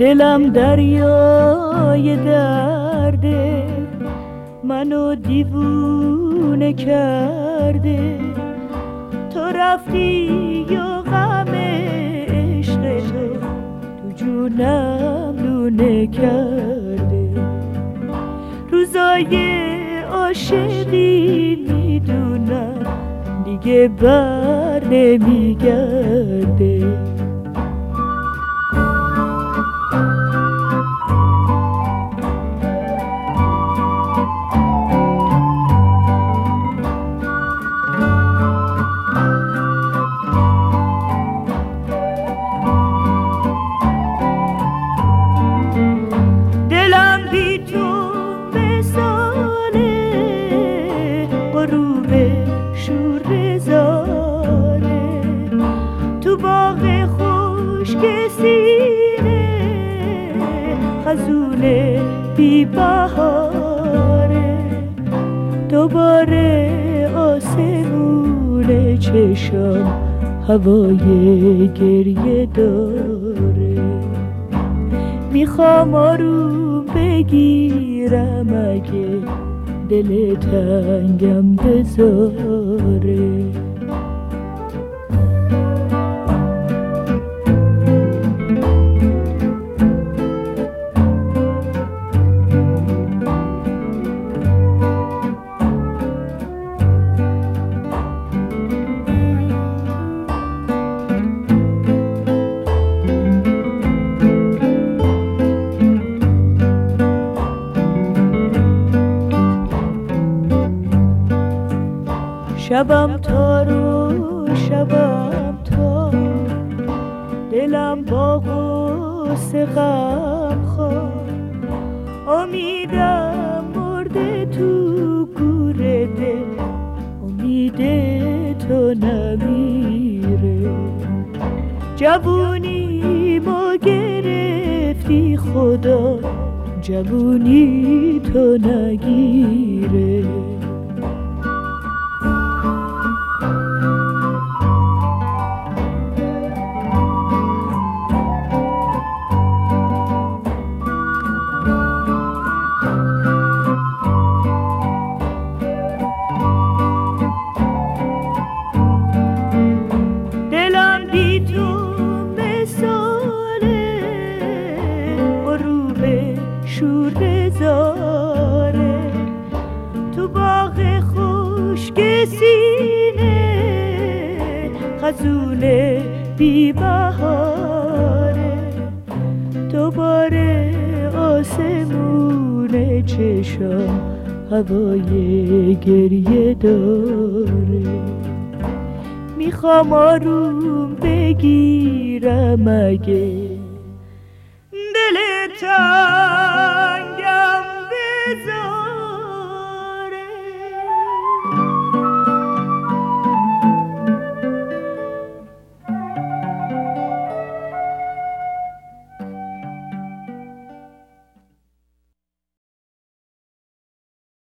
دلم دریای درده، منو دیوونه کرده. تو رفتی یا غم عشق تو جونم لونه کرده. روزای عاشقی میدونم دیگه بر نمیگرده. خزونه بی بهاره، دوباره آسمون چشم هوای گریه داره. میخوام آروم بگیرم اگه دل تنگم بذاره. شبم تار و شبم تار، دلم با غصه غم خوار. امیدم مرده تو گوره دل، امید تو نمیره. جوونی ما گرفتی خدا، جوونی تو نگیره. تو باغ خشک سینه خزونه بی بهاره، دوباره آسمون چشم هوای گریه داره. میخوام آروم بگیرم اگه دل